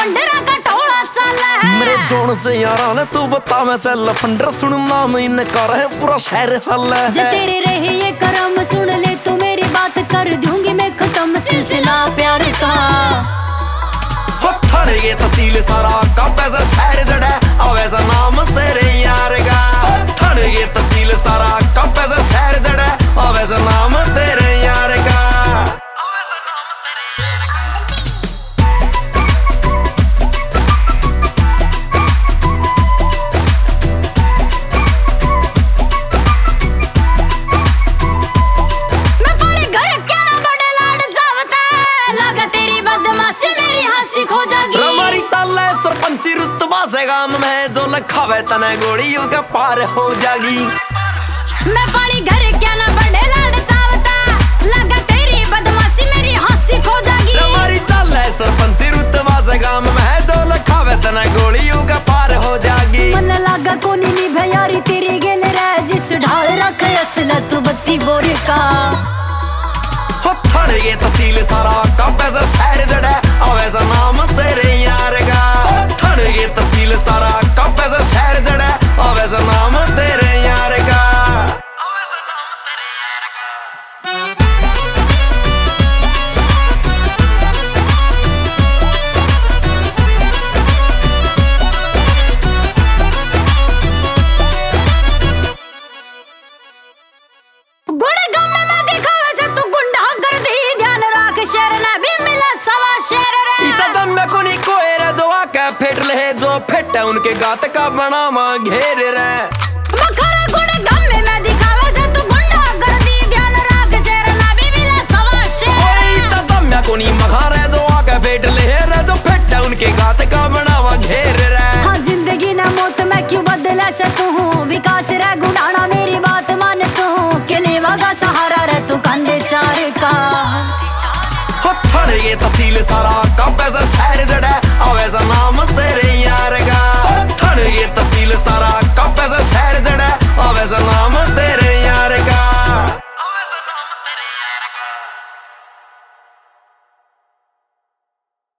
लफंडरा का टोला चला है। मेरे जोन से यारा ने तू बता मैं से लफंडर सुन नाम इनकार है पूरा शहर हल है। जो तेरे रहे ये करम सुन ले तू मेरी बात कर दूंगी मैं खत्म सिलसिला प्यार का। थड़ ये तहसील सारा कब ऐसा शहर जड़ा अब ऐसा नाम तेरे यार का। थड़ ये तहसील सारा कब ऐसा शहर जड़ा अब ऐसा नाम तेरे यार का। सरपंची रुतबा से गाम में जो लखावे तने गोड़ियों के पार हो जागी। मैं पानी घर क्या ना बड़े लाड़ चावता लगा तेरी बदमाशी मेरी हंसी खो जागी। हमारी चल है सरपंची रुतबा से गाम में जो लखावे तने गोड़ियों के पार हो जागी। मन लगा कोनी नी भैयारी तेरी गेल रह जिस ढाल रख असला तू बत्ती बोर का। थड़ ये तहसील सारा कब ऐसा शहर जड़ा अब ऐसा नाम तेरे यार का। थड़ ये तहसील सारा कब ऐसा शहर जड़ा अब ऐसा नाम तेरे यार का। फेट ले जो फेट उनके गात का बनावा घेर रे। मखरा गुण गम में मैं दिखावा से तू गुंडा कर दी ध्यान राख शेर ना भी मिला सवा शेर। कोई सदम में कोनी मखारे जो आके फेट ले रे जो फेट उनके गात का बनावा घेर रे। हाँ जिंदगी ना मौत मैं क्यों बदला सकूं हूँ विकास रे गुणाना मेरी बात मान तू के लेवा का सहारा रे तू कंधे चार का। थड़ ये तहसील सारा कब ऐसा